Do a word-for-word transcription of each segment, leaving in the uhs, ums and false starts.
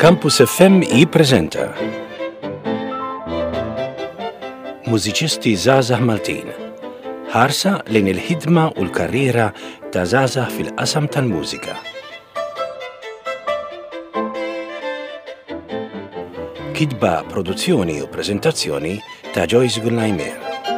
Campus F M jippreżenta Mużiċisti Żgħażagħ Maltin. Ħarsa lejn il-ħidma u l-karriera ta' żgħażagħ fil-qasam tal-mużika. Kitba, produzzjoni u preżentazzjoni ta' Joyce Gulnajmer.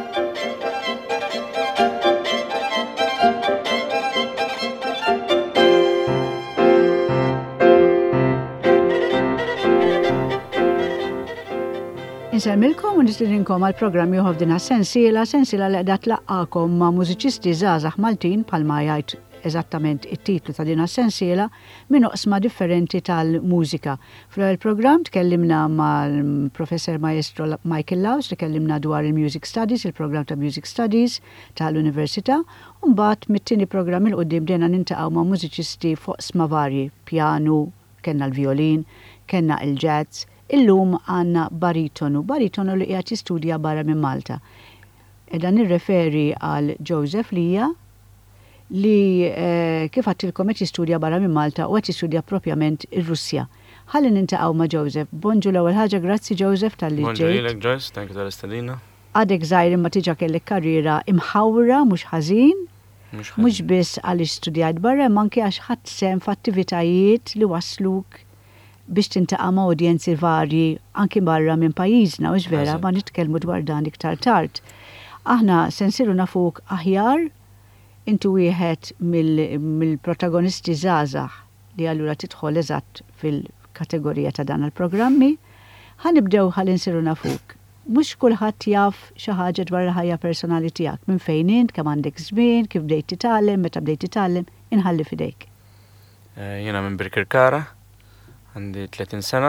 Insemmilkom u nistidinkom għal-programm juħof dina sensiela, sensiela li qed tlaqqakom ma' mużiċisti żgħażagħ Maltin bħalma jgħid eżattament it-titlu ta' dina sensiela minn oqsma differenti tal-mużika. Fl-ewwel programm tkellimna mal-Professor Maestro Michael Laws, tkellimna dwar il-Music Studies, il-programm ta' Music Studies tal-Università, u mbagħad mit-tieni programm il qudiem bdejna nintaqgħu ma' mużiċisti fuq oqsma varji, pjanu, kellna l-violin, kellna il-jazz. Illum għanna baritonu, baritonu li qiegħed jistudja barra minn Malta. Edha nirreferi għal Joseph Lija li eh, kif għattilkom qed jistudja barra minn Malta u qed jistudja propjament ir-Russja. Ħalli nintaqgħu ma' Joseph. Bonġu l-ewwel ħaġa, grazzi Joseph tal-li ġejt. Bonġu lilek Joyce, thank you tal-istedina. Għadek żgħir imma tiġa kellek karriera imħawra mhux ħażin. Mhux biss għaliex studjajt barra, ma anke għax ħadd sem f'attivitajiet li wasluk biex tintaqa' ma' udjenzi varji anki barra minn pajjiżna, u vera ma nitkellmu dwar dan iktar tard. Aħna se nsiru nafuk aħjar intu wieħed mill-protagonisti żgħażagħ li allura tidħol eżatt fil-kategorija ta' dan il-programmi. Ħanibdew ħalli nsiru nafuk. Mhux kulħadd jaf xi ħaġa dwar il-ħajja personali tiegħek, minn fejn int, kemm għandek żmien, kif bdejt titgħallem, meta bdejt titgħallem, inħalli fidejk. Jiena minn Birkirkara. Għandi tletin sena.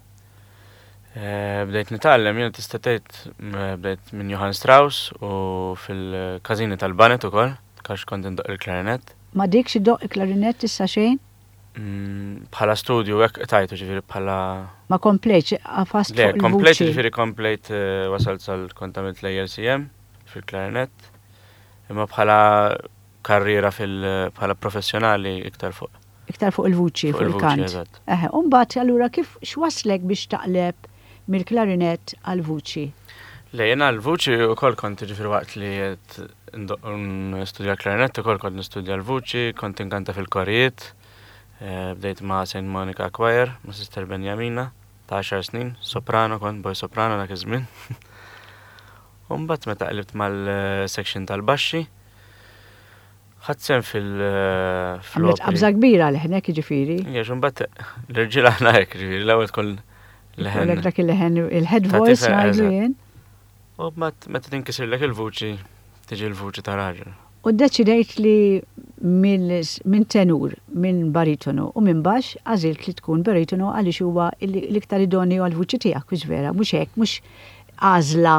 Bdejt nitgħallem, jiena tista' tgħid bdejt minn Johann Strauss u fil-każini tal-Banet ukoll, għax kont indoq il-klarinett. Ma dikx iddoq il-klarinett issa xejn? Bħala studju hekk tajtu ġifieri bħala Ma komplejt qafast fuq il-vuċi. Le, komplejt ġifieri komplejt wasalt sal kont għamilt l-A L C M fil-klarinett. Imma bħala karriera fil bħala professjonali iktar fuq. Iktar fuq il-vuċi, fuq il-kant. Eħe, u mbagħad allura kif x'waslek biex taqleb mill-klarinett għal-vuċi? Le, jiena l-vuċi wkoll kont ġifieri waqt li qed nistudja klarinett ukoll kont nistudja l-vuċi, kont inkanta fil-korijiet. Bdejt ma' Saint Monica Choir, ma' Sister Benjamina, ta' għaxar snin, soprano kont, boy soprano dak iż-żmien. U mbagħad meta qlibt mal-section tal-baxxi, ħadsem fil- Għamlet qabża kbira leħnek jiġifieri. Jex imbagħad l-irġiel aħna hekk ġifieri l-ewwel tkun leħen. Ikollek dak il-leħen il-head voice ngħidu jien. U mbagħad meta tinkisirlek il-vuċi, tiġi l-vuċi ta' raġel. U ddeċidejt li minn tenur, minn baritonu u minn baxx għażilt li tkun baritonu għaliex huwa l-iktar idonju għall-vuċi tiegħek, mhux vera, mhux hekk, mhux għażla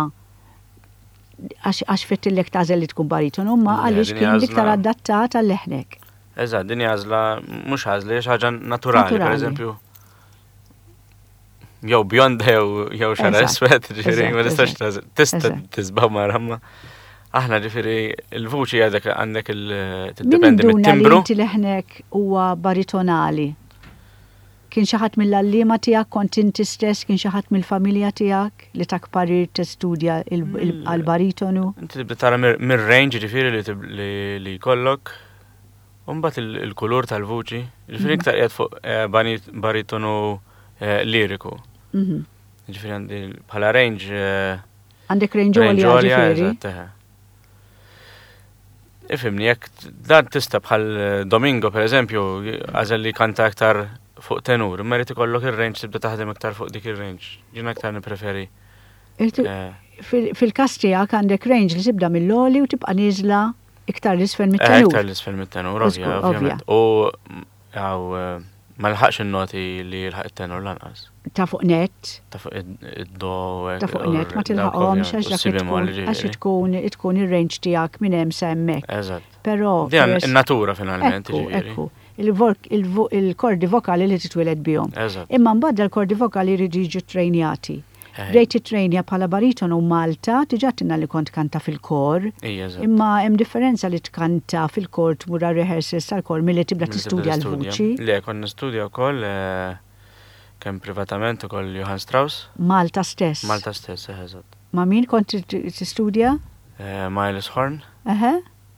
għax fettillek tażel li tkun baritonu, ma għaliex kien l-iktar adattat għal-leħnek. Eżatt, din għażla mhux għażla hija ħaġa naturali, pereżempju. Jew bjond jew xara iswed, ġifieri ma tistax tista' tisbaħ marhamma. Aħna ġifieri l-vuċi għadek għandek il-tiddependi mit-timbru. Min inti leħnek huwa baritonali. Kien xi ħadd mill-allima tiegħek, kont inti stess, kien xi ħadd mill-familja tiegħek li tak parir tistudja għall-baritonu? Inti tibda tara mir-range ġifieri li jkollok. U mbagħad il-kulur tal-vuċi. Ġifieri iktar qiegħed fuq baritonu liriku. Ġifieri għandi bħala range. Għandek range għolja ġifieri. Ifimni, jekk dan tista bħal Domingo, per eżempju, għażel li kanta aktar fuq tenur, imma rrid ikollok ir-range tibda taħdem aktar fuq dik ir-range. Jien aktar nippreferi. Fil-każ tiegħek għandek range li tibda mill-għoli u tibqa' nieżla iktar l-isfel mit-tenur. Iktar l-isfel mit-tenur, ovvjament. U għaw ma lħaqx in-noti li jilħaq it-tenur lanqas. Ta' fuq net. Ta' fuq id-do. Ta' fuq net, ma tilħaqhomx għax tkun tkun ir-range tiegħek minn hemm sa hemmhekk. Eżatt. Però din in-natura finalment jiġifieri. Il-kordi vokali li titweled bihom. Eżatt. Imma mbagħad il-kordi vokali jridu jiġu trejnjati. Bdejt titrejnja bħala baritonu Malta, diġà tinna li kont kanta fil-kor. Imma hemm differenza li tkanta fil-kor tmur rehearsals tal-kor milli tibda tistudja l-vuċi. Le, konna studja wkoll kemm privatament ukoll Johann Strauss. Malta stess. Malta stess, eżatt. Ma' min kont tistudja? Uh, Miles Horn. Eħe.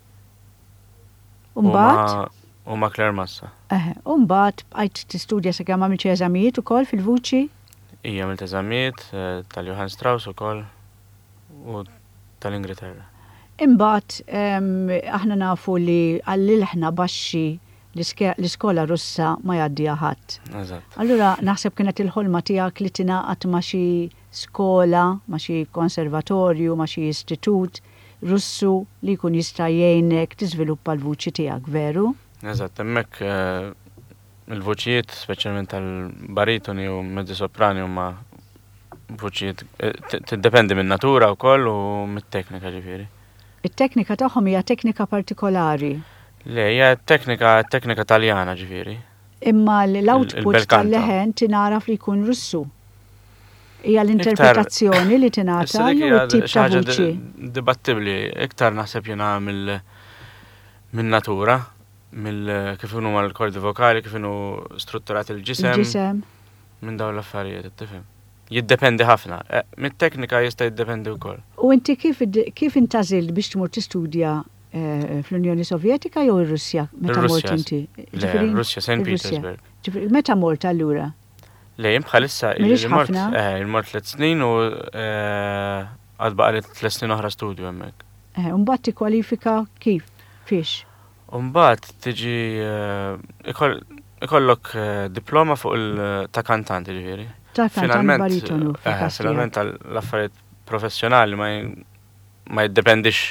Umbat? U ma' Claire Massa. Eħe. Umbat bqajt tistudja sakemm għamilt xi eżamijiet ukoll fil-vuċi? Ija għamilt eżamijiet tal-Johann Strauss ukoll u tal-Ingilterra. Imbagħad aħna nafu li għall-ilħna baxxi l-iskola Russa ma jgħaddiha ħadd. Eżatt. Allura naħseb kienet il-ħolma tiegħek li tingħaqad ma' xi skola, ma' xi konservatorju, ma' xi istitut Russu li jkun jista' jgħinek tiżviluppa l-vuċi tiegħek, veru? Eżatt, hemmhekk il-vuċijiet, speċjalment tal-baritoni u mezzi soprani huma vuċijiet tiddependi min natura wkoll u mit-teknika ġifieri. it-teknika tagħhom hija teknika partikolari. Le, hija teknika teknika Taljana ġifieri. Imma l-output tal-leħen tinaraf li jkun Russu. Hija l-interpretazzjoni li tingħata jew it-tip ta' vuċi. Dibattibbli, iktar naħseb jiena mill min natura, mill kif huma l-kordi vokali, kif inhu strutturat il-ġisem. Il-ġisem. Minn dawn l-affarijiet, tifhem. Jiddependi ħafna. Mit-teknika jista' jiddependi wkoll. U inti kif kif intażil biex tmur tistudja fl-Unjoni Sovjetika jew ir-Russja meta mort inti? Le, Russja, Saint Petersburg. Meta mort allura? Le, bħalissa il-mort il-mort tliet snin u għad baqa li tliet snin oħra studju hemmhekk. Mbagħad tikkwalifika kif? Fiex? Mbagħad tiġi ikollok diploma fuq il-ta' kantanti ġifieri. Ta' kantant baritonu. Finalment l-affarijiet professjonali ma jiddependix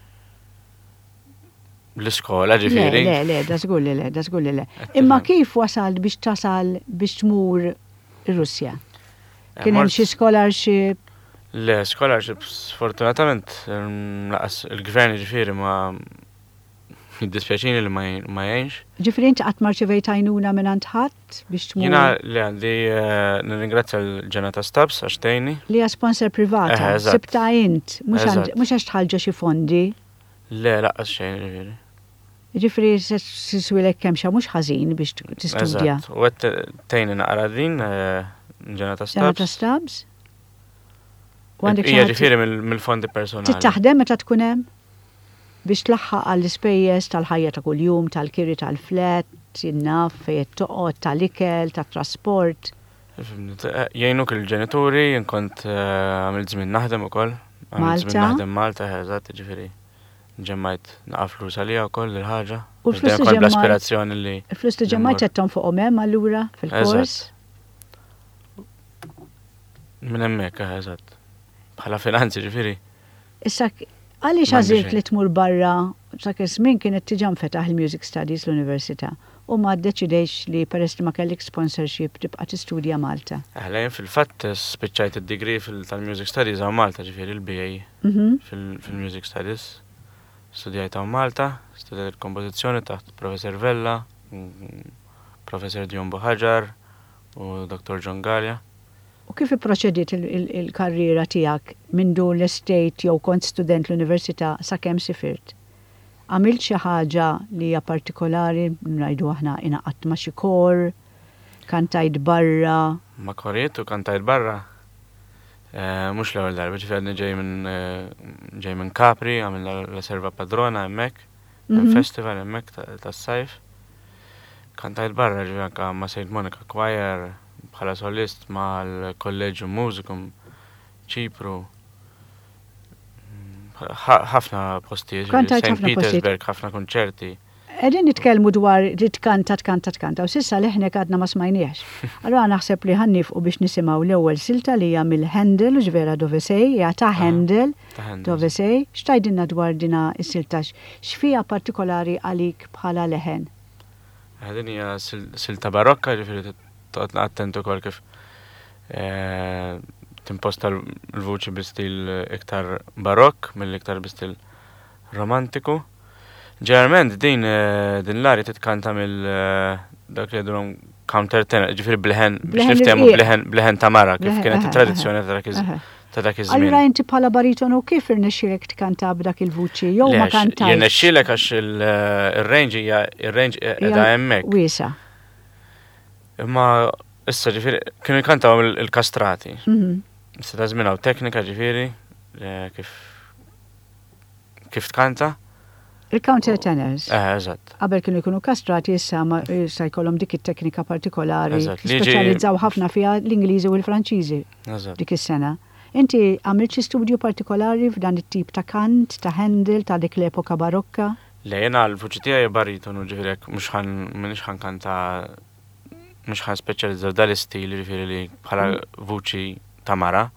l-iskola ġifieri. Le, le, da żgur li le, da żgur li le. Imma kif wasal biex tasal biex tmur ir-Russja? Kien hemm xi scholarship? Le, scholarship sfortunatament laqas il-gvern ġifieri ma jiddispjaċini li ma jgħinx. Ġifieri inti qatt marċevejt għajnuna minn ħadd biex tmur? Jiena le għandi nirringrazzja l-Ġenata Stabs għax tgħinni. Li hija sponsor privata, sibta int, mhux għax tħallġa xi fondi. Le, laqqas xejn ġifieri. Ġifri s-swilek kemm xa mhux ħażin biex tistudja. Eżatt, u għed tgħinni naqra din Ġenata Stabs. Ġenata Stabs? Hija ġifieri mill-fondi personali. Tittaħdem meta tkun hemm biex tlaħħaq għall-ispejjeż tal-ħajja ta' kuljum, tal-kiri tal-flet, in-naf, fejn toqgħod tal-ikel, tat-trasport. Jgħinuk il-ġenituri, jien kont għamilt żmien naħdem ukoll. Malta? Naħdem Malta, eżatt, ġifieri. Ġemmajt naqaf flus għalija wkoll il-ħaġa. U l-flus li l-aspirazzjoni li. Il-flus li ġemmajt qedhom fuqhom hemm allura fil-kors? Minn hemmhekk, eżatt. Bħala finanzi ġifieri. Issa għaliex għażilt li tmur barra sak żmien kienet tiġa nfetaħ il-Music Studies l-Università u ma ddeċidejx li peress li ma kellek sponsorship tibqa' tistudja Malta. Aħlejn fil-fatt spiċċajt id-degree tal-Music Studies għaw Malta ġifieri il-B A fil-Music Studies. Studjajt għaw Malta, studjajt il-kompożizzjoni taħt Professor Vella, Professor Dion Buħaġar u Doktor John Gallia. U kif ipproċediet il-karriera tiegħek minn dun l-estate jew kont student l-Università sakemm sifirt? Għamilt xi ħaġa li hija partikolari, ngħidu aħna ingħaqadt ma' xi kor, kantajt barra. Ma' koriet u kantajt barra. Mhux l-ewwel darba, ġifieri ġej minn ġej minn Capri, għamilna la Serva Padrona hemmhekk, festival hemmhekk tas-sajf. Kantajt barra ġifieri anke ma' Saint Monica Choir bħala solist mal-Kolleġġju Musicum Ċipru. Ħafna postijiet, Saint Petersburg, ħafna konċerti. Qegħdin nitkellmu dwar titkanta tkanta tkanta u sissa leħnek għadna ma smajniex. Allura naħseb li ħannifqu biex nisimgħu l-ewwel silta li hija mill-Handel u ġvera Dovesej, hija ta' Handel Dovesej. X'tgħidilna dwar dina s-silta x'fiha partikolari għalik bħala leħen? Din hija silta barokka, ġifieri toqgħod attent ukoll kif timposta l-vuċi bi-stil iktar barokk mill-iktar bi-stil romantiku. Ġeneralment din din l-ari titkanta mill dak li jgħidulhom counter tenor, ġifieri bleħen biex niftehmu bleħen bleħen ta' mara kif kienet it-tradizzjoni ta' dak iż-żmien. Allura inti bħala baritonu kif irnexxielek tkanta b'dak il-vuċi jew ma kantajx? Jirnexxielek għax il-range hija ir-range qiegħda hemmhekk. Wiesa'. Imma issa ġifieri kienu jkantaw il-kastrati. Mhm. Issa ta' żmien hawn teknika ġifieri kif kif tkanta. Il-countertenors. Eh, eżatt. Qabel kienu jkunu kastrati issa ma issa jkollhom dik it-teknika partikolari. Eżatt, li ġi- Speċjalizzaw ħafna fiha l-Ingliżi u l-Franċiżi Eżatt. dik is-sena. Inti għamilt xi studju partikolari f'dan it-tip ta' kant, ta' Handel, ta' dik l-epoka barokka? Le jena l-vuċi tiegħi baritonu ġifieri hekk mhux ħan m'iniex ħan kanta mhux ħan speċjalizzaw dal-istil ġifieri li bħala vuċi ta' mara.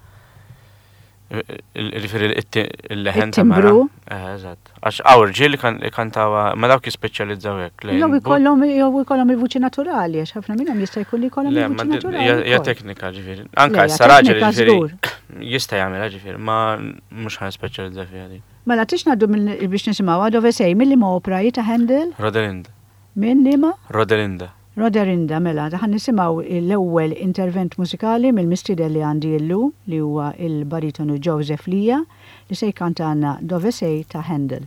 Ġifieri il-leħen ta' mara. It-timbru. Eh, eżatt. Għax hawn irġiel li kantawa ma dawk jispeċjalizzaw hekk. Jew ikollhom jew ikollhom il-vuċi naturali għax ħafna minnhom jista' jkun li jkollhom Le, ma il-vuċi naturali. hija wkoll. teknika ġifieri. Anka Le, hija issa raġel teknika ġifieri żgur. jista' jagħmilha ġifieri, ma mhux ħan speċjalizza fiha dik. Mela tix ngħaddu mill- biex nisimgħuha dove sej mill-liema opera ta' Handel Rodelinda. minn liema Rodelinda. Roderinda mela daħan nisimgħu l-ewwel intervent mużikali mill-mistiedel li għandi llum li huwa il-baritonu Joseph Lija li se jkantana dove sej ta' Handel.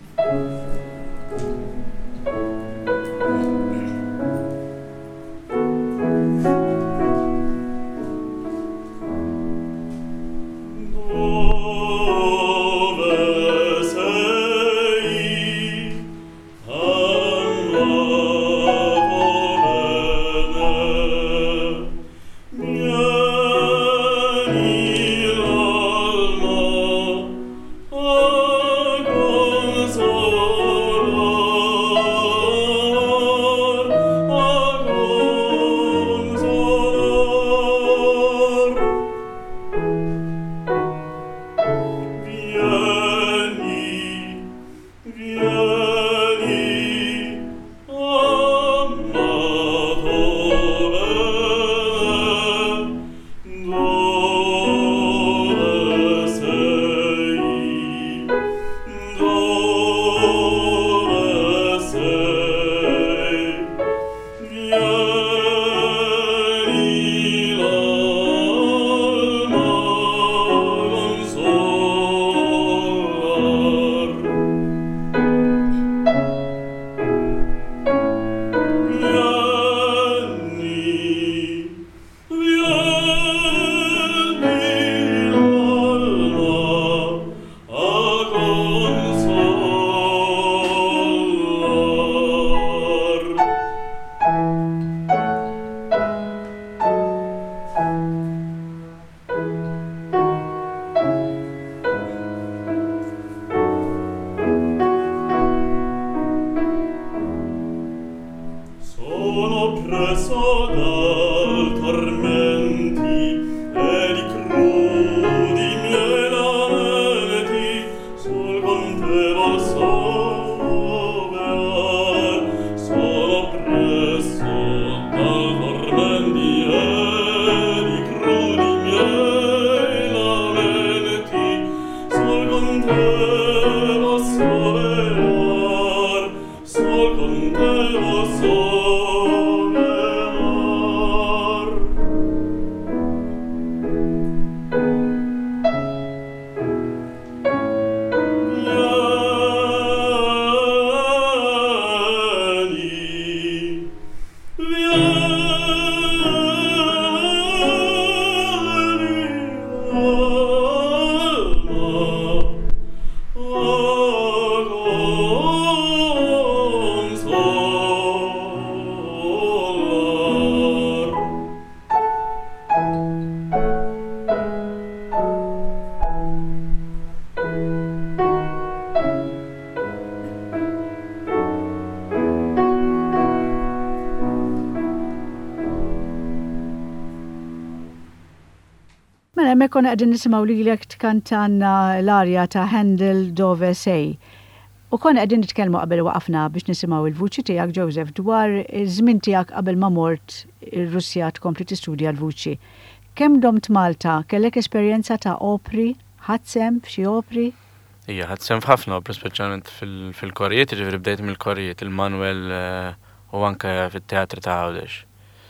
Mela hemmhekk konna qegħdin nisimgħu lilek tkantanna l-arja ta' Handel dove sej. U konna qegħdin nitkellmu qabel waqafna biex nisimgħu il-vuċi tiegħek Joseph dwar iż-żmien tiegħek qabel ma mort ir-Russja tkompli tistudja l-vuċi. Kemm domt Malta, kellek esperjenza ta' opri, ħadsem f'xi opri? Ija, ħadsem f'ħafna opri speċjalment fil-Korjiet, ġifieri bdejt mill-Korjiet, il-Manuel u anke fit-teatri ta' Għawdex.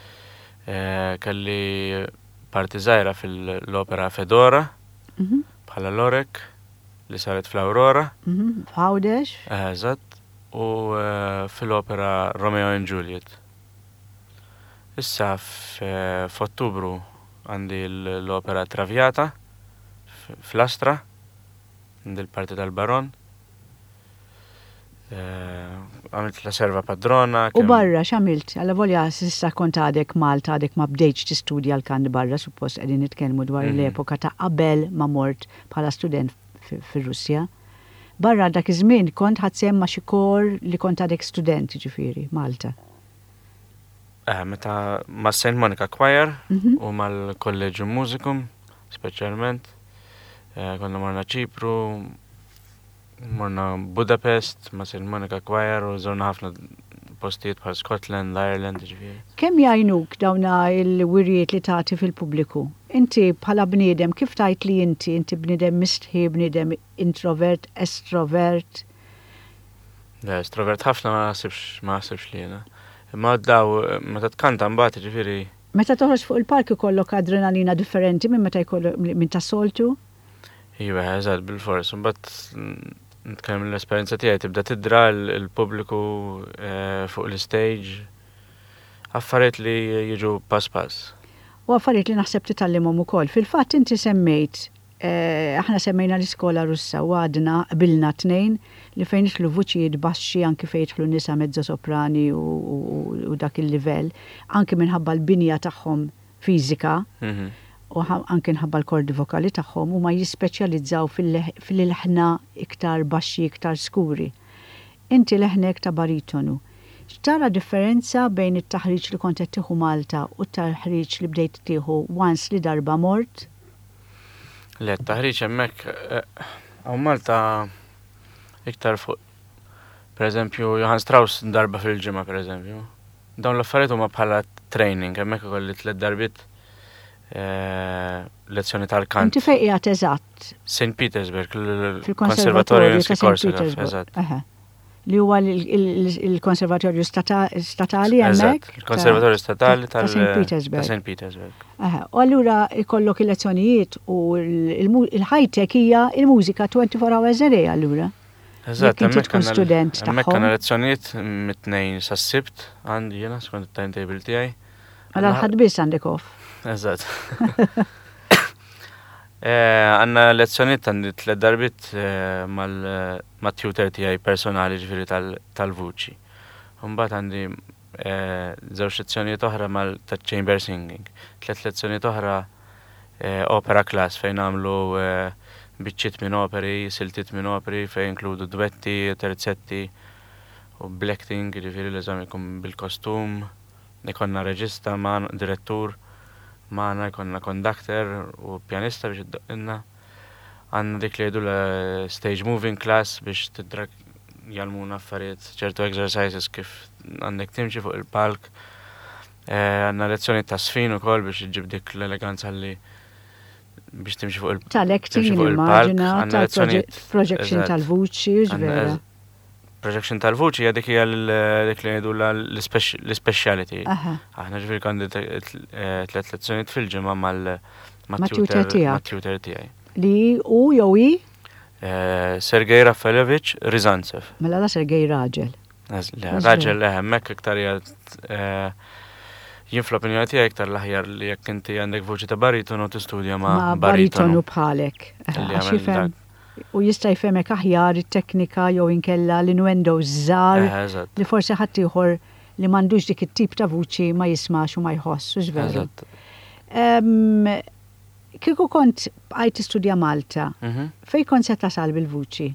Kelli parti żgħira fil-opera Fedora, bħala Lorek, li saret fl-Aurora. F'Għawdex? Eżatt, u fil-opera Romeo and Juliet. Issa f'Ottubru għandi l-opera Traviata fl-Astra, għandi l-parti tal-Baron. Għamilt la serva padrona. U barra x'għamilt? Alla volja s'issa kont għadek Malta, għadek ma bdejtx tistudja l-kan barra, suppost qegħdin nitkellmu dwar l-epoka ta' qabel ma mort bħala student fir-Russja. Barra dak iż-żmien kont ħadsem ma' xi kor li kont għadek student ġifieri Malta. Eh, meta ma' Saint Monica Choir u mal-Kolleġġju Musicum, speċjalment. Konna morna Ċipru, morna Budapest, ma' Saint Monica Choir u żorna ħafna postijiet bħal Scotland, Ireland, ġifieri. Kemm jgħinuk dawna l-wirjiet li tagħti fil-pubbliku? Inti bħala bniedem kif tajt li inti, inti bniedem mistħi, bniedem introvert, estrovert? Le, estrovert ħafna ma naħsibx ma naħsibx li jiena. Imma daw meta tkanta mbagħad ġifieri. Meta toħroġ fuq il-palk ikollok adrenalina differenti minn meta jkollok minn tas-soltu? Iva, eżatt bil-fors, imbagħad nitkellem l-esperjenza tiegħi tibda tidra l-pubbliku fuq l-istage affarijiet li jiġu pass pass. U affarijiet li naħseb titgħallimhom ukoll. Fil-fatt inti semmejt aħna semmejna l-iskola Russa u għadna qbilna tnejn li fejn jidħlu vuċijiet baxxi anke fejn jidħlu nisa mezzo soprani u dak il-livell, anke minħabba l-binja tagħhom fiżika u anke minħabba l-kordi vokali tagħhom huma jispeċjalizzaw fil-leħna iktar baxxi, iktar skuri. Inti leħnek ta' baritonu. X'tara differenza bejn it-taħriġ li kont qed tieħu Malta u t-taħriġ li bdejt tieħu once li darba mort? Le, t-taħriġ hemmhekk hawn Malta iktar fuq. Pereżempju, Johann Strauss darba fil-ġimgħa pereżempju. Dawn l-affarijiet huma bħala training, hemmhekk ikolli tliet darbiet lezzjoni tal-kant. Inti fejn qiegħed eżatt? Saint Petersburg, il-Konservatorju ta' Saint Petersburg. Eżatt. Li huwa il-Konservatorju Statali hemmhekk? Il-Konservatorju Statali ta' Saint Petersburg. Ta' Saint Petersburg. U allura ikollok il-lezzjonijiet u il-high-tech hija il-mużika twenty-four hours a day allura. Eżatt, hemmhekk tkun student tagħhom. Hemmhekk għandna lezzjonijiet mit-tnejn sas-sibt għandi jiena skont it-timetable tiegħi. Għal ħadd biss għandek off. Eżatt. Għandna lezzjonijiet għandi tliet darbit mal-tutor tiegħi personali ġifieri tal-vuċi. Imbagħad għandi żewġ lezzjonijiet oħra mal-chamber singing. Tliet lezzjonijiet oħra opera class fejn nagħmlu biċċiet minn operi, siltiet minn operi fejn inkludu duetti, terzetti u blacking, ġifieri l-eżam ikun bil-kostum, ikonna reġista ma' direttur, maħna jkonna conductor u pjanista biex id-doqinna. Għanna dik li jgħidu l-stage moving class biex tidrak jalmuna affarijiet ċertu exercises kif għandek timxi fuq il-palk. Għanna lezzjoni ta' sfin u kol biex iġib dik l-eleganza li biex timxi fuq il-palk. Tal-acting, immagina, tal-projection tal-vuċi, ġvera. Projection tal-vuċi hija dik hija dik li jgħidu l-speciality. Aħna ġifieri għandi tliet lezzjonijiet fil-ġimgħa mal-tutor tiegħi. Li hu jew hi? Sergej Raffalovich Rizantsev. Mela la Sergej raġel. Raġel hemmhekk iktar jien fl-opinjoni tiegħi iktar l-aħjar li jekk inti għandek vuċi ta' baritonu tistudja ma' baritonu bħalek. U jista' jfemek aħjar it-teknika jew inkella l-innuendo żgħar li forsi ħadd ieħor li m'għandux dik it-tip ta' vuċi ma jismax u ma jħossux veru. Kieku kont bqajt tistudja Malta, fejn kont se tasal bil-vuċi?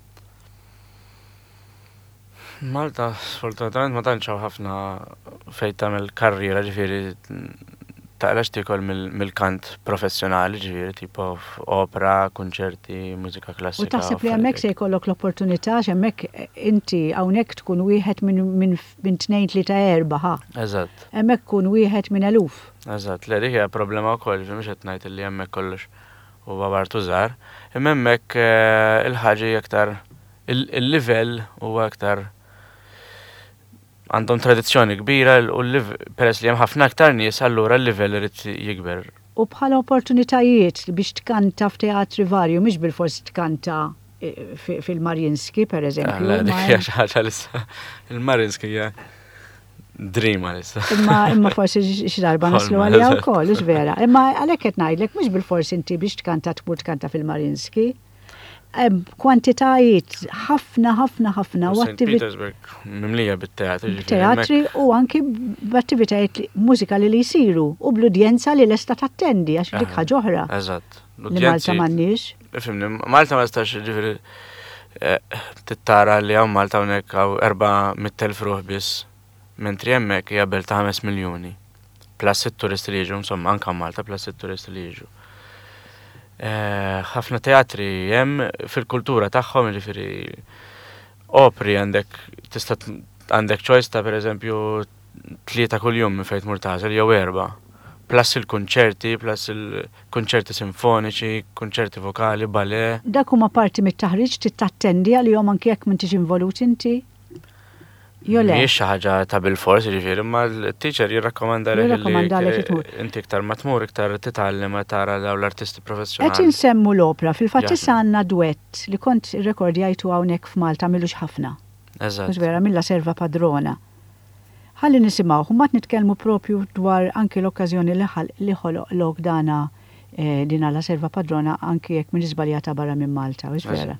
Malta, sfortunatament ma tantx ħafna fejn tagħmel karriera ġifieri taqlax tikol mill-kant professjonali ġifieri tipo opera, konċerti, mużika klassika. U taħseb li hemmhekk se jkollok l-opportunità hemmhekk inti hawnhekk tkun wieħed minn tnejn tlieta erba' ħa. Eżatt. Hemmhekk tkun wieħed minn eluf. Eżatt, le dik hija problema wkoll mhux qed ngħid li hemmhekk kollox huwa bartu żgħar. Imma hemmhekk il-ħaġa aktar il-livell huwa aktar għandhom tradizzjoni kbira u peress li hemm ħafna aktar nies allura l-livell irid jikber. U bħala opportunitajiet biex tkanta f'teatri varju mhix bil-forsi tkanta fil-Mariinski pereżempju. Dik hija xi ħaġa issa. Il-Mariinski hija dream għalissa. Imma imma forsi x'darba naslu għalija wkoll, ux vera. Imma għalhekk qed ngħidlek mhux bil-forsi inti biex tkanta tmur tkanta fil-Marinski. Kwantitajiet ħafna ħafna ħafna u Saint Petersburg mimlija bit-teatri. Teatri u anki b'attivitajiet mużikali li jsiru u bl-udjenza li lesta tattendi għax dik ħaġa oħra. Eżatt. Li Malta m'għandniex. Fimni, Malta ma stax ġifieri tittara li hawn Malta hawnhekk hawn erba' mit-telf ruħ biss. Mentri hemmhekk hija belt ta' ħames miljuni. Plus it-turisti li jiġu, insomma, anke Malta plus it-turisti li jiġu. ħafna teatri hemm fil-kultura tagħhom, jiġifieri opri għandek tista' għandek choice ta' pereżempju tlieta kuljum minn fejn tmur tażel jew erba'. Plus il-kunċerti, plus il-kunċerti sinfoniċi, kunċerti vokali, ballet. Dak huma parti mit-taħriġ tittattendi għalihom anke jekk m'intix involut inti? Jo le. Mhijiex xi ħaġa ta' bil-fors jiġifieri, imma l-teacher jirrakkomandalek li inti iktar ma tmur iktar titgħallem tara dawn l-artisti professjonali. Qed insemmu l-opra, fil-fatt issa għandna duett li kont irrekordjajtu hawnhekk f'Malta għamilux ħafna. Eżatt. Mhux vera milla Serva Padrona. Ħalli nisimgħu, mbagħad nitkellmu propju dwar anke l-okkażjoni li ħoloq lok dana din la Serva Padrona anke jekk minn żbaljata barra minn Malta, mhux vera.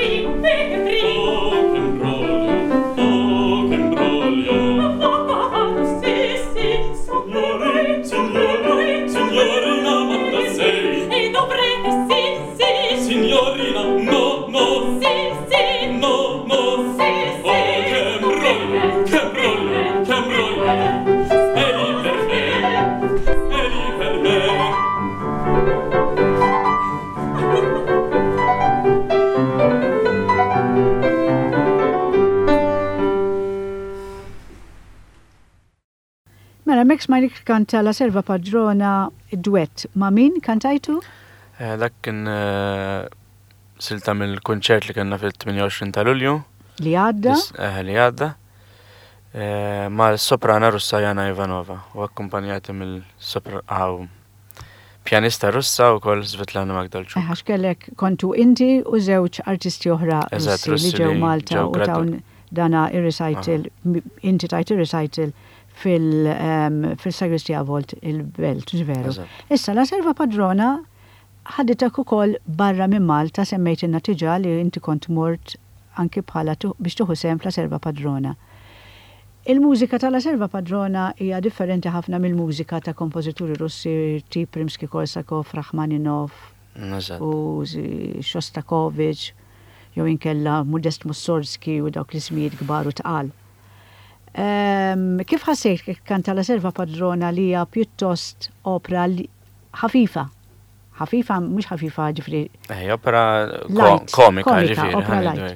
Oh, Mela, mek smajlik kanta La Selva Padrona duett. Ma' min kantajtu? Dak kien silta mill-kunċert li kellna fil-tminja ta' Lulju. Li għadda? Li għadda. Ma' l-soprana Russa Jana Ivanova u akkumpanjati mill-soprana pjanista Russa u kol Svetlana Magdalczuk. Għax kellek kontu inti u żewġ artisti oħra Russi li ġew Malta u tawn dana ir-recital, inti tajt ir-recital fil-Sagristija Volt il-Belt, ġveru. Issa, La Selva Padrona ħaditek ukoll barra minn Malta semmejtilna tiġa li inti kont mort anki bħala biex tuħu sem f'La Selva Padrona. Il-mużika ta' La Selva Padrona hija differenti ħafna mill-mużika ta' kompożituri Russi tip Rimsky-Korsakov, Rachmaninov u Shostakovich, jew inkella Modest Mussorgsky u dawk l-ismijiet kbar u tqal. Kif ħassejt kanta La Selva Padrona li hija pjuttost opera ħafifa? ħafifa, mhux ħafifa ġifri. Eh, opera komika ġifri.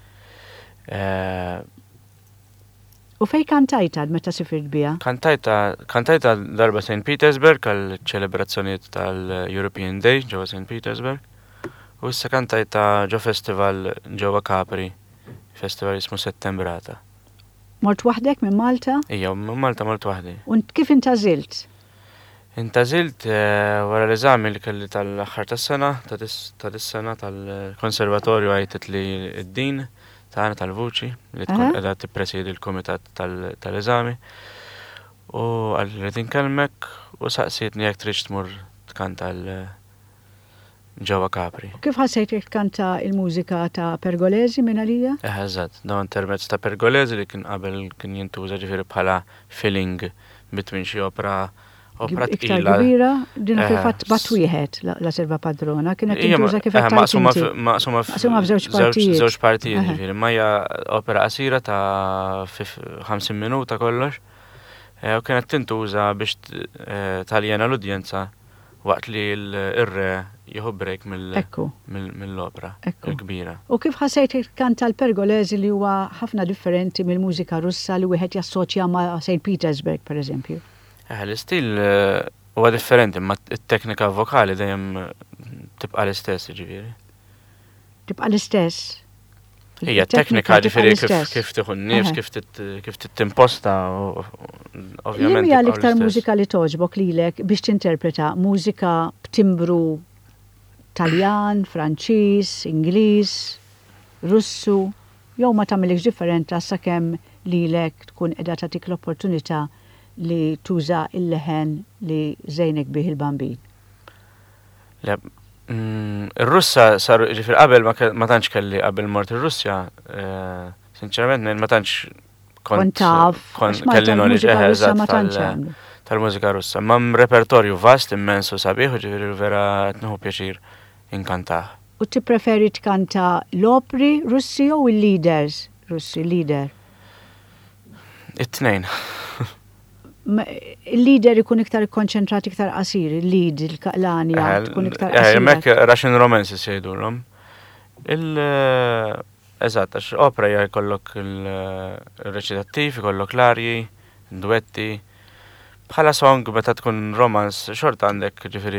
U fej kantajta meta sifirt biha? Kantajta, kantajta darba Saint Petersburg għal ċelebrazzjonijiet tal-European Day ġewwa Saint Petersburg. U issa kantajta ġo festival ġewwa Capri, festival ismu Settembrata. Mort waħdek minn Malta? Ija, minn Malta mort waħdi. U kif intażilt? Intażilt wara l-eżami li kelli tal-aħħar tas-sena, ta' dis-sena tal-konservatorju għajtet li d-din tagħna tal-vuċi li tkun qiegħda tippresjedi l-kumitat tal-eżami. U għalli tinkelmek u saqsietni jekk trid tmur tkanta ġewwa Capri. Kif ħassejt jekk tkanta il-mużika ta' Pergolesi minn għalija? Eh, eżatt, dawn permezz ta' Pergolesi li kien qabel kien jintuża ġifieri bħala filling between xi opera opera tqila. Iktar kbira, dina fil-fatt bat wieħed La Selva Padrona, kienet tintuża kif qed maqsuma f'żewġ partijiet. Żewġ partijiet ġifieri, ma hija opera qasira ta' ħamsin minuta kollox. U kienet tintuża biex taljena l-udjenza waqt li l-irre jieħu break mill-opera l-kbira. U kif ħassejt kanta l-Pergolesi li huwa ħafna differenti mill-mużika Russa li wieħed jassoċja ma' Saint Petersburg, per eżempju? L-istil huwa differenti, ma t-teknika vokali dejjem tibqa l-istess, ġifieri. Tibqa l-istess? Hija teknika ġifieri kif tieħu n-nifs, kif tittimposta, ovvjament. Li hija l-iktar mużika li toġbok lilek biex tinterpreta mużika b'timbru Taljan, Franċiż, Ingliż, Russu, jew ma tagħmilx differenza sakemm lilek tkun qiegħda tagħtik l-opportunità li tuża il-leħen li żejnek bih il-bambin. Ir-Russa saru ġifier qabel ma tantx kelli qabel mort ir-Russja, sinċerament ma tantx kont kelli knowledge tal-mużika Russa. Ma repertorju vast immensu sabiħ, ġifieri vera qed nieħu pjaċir inkantah. U tippreferi tkanta l-opri Russi jew il-leaders Russi, leader? It-tnejn. Il-leader ikun iktar konċentrat iktar qasir, il-lead, il-kaqlani tkun iktar qasir. Mek Russian romances jgħidulhom. Eżatt, għax opera hija jkollok il-reċitattiv, ikollok l-arji, duetti. Bħala song meta tkun romance, xort għandek ġifieri